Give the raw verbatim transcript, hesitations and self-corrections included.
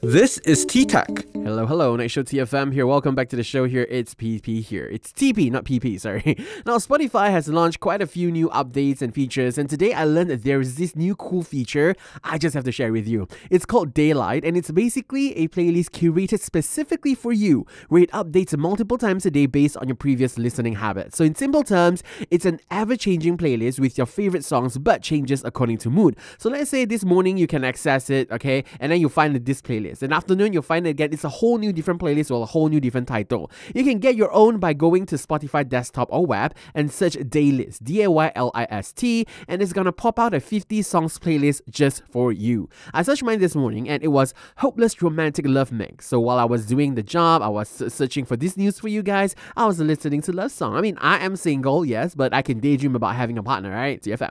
This is T-Tech. Hello, hello, Night Show T F M here. Welcome back to the show here. It's P P here. It's T P, not P P, sorry. Now, Spotify has launched quite a few new updates and features, and today I learned that there is this new cool feature I just have to share with you. It's called Daylight, and it's basically a playlist curated specifically for you, where it updates multiple times a day based on your previous listening habits. So in simple terms, it's an ever-changing playlist with your favorite songs, but changes according to mood. So let's say this morning you can access it, okay, and then you find this playlist. In the afternoon, you'll find it again. It's a whole new different playlist or a whole new different title. You can get your own by going to Spotify desktop or web and search Daylist, D A Y L I S T, and it's gonna pop out a fifty songs playlist just for you. I searched mine this morning and it was Hopeless Romantic Love Mix. So while I was doing the job, I was searching for this news for you guys, I was listening to love song. I mean, I am single, yes, but I can daydream about having a partner, right? T F M.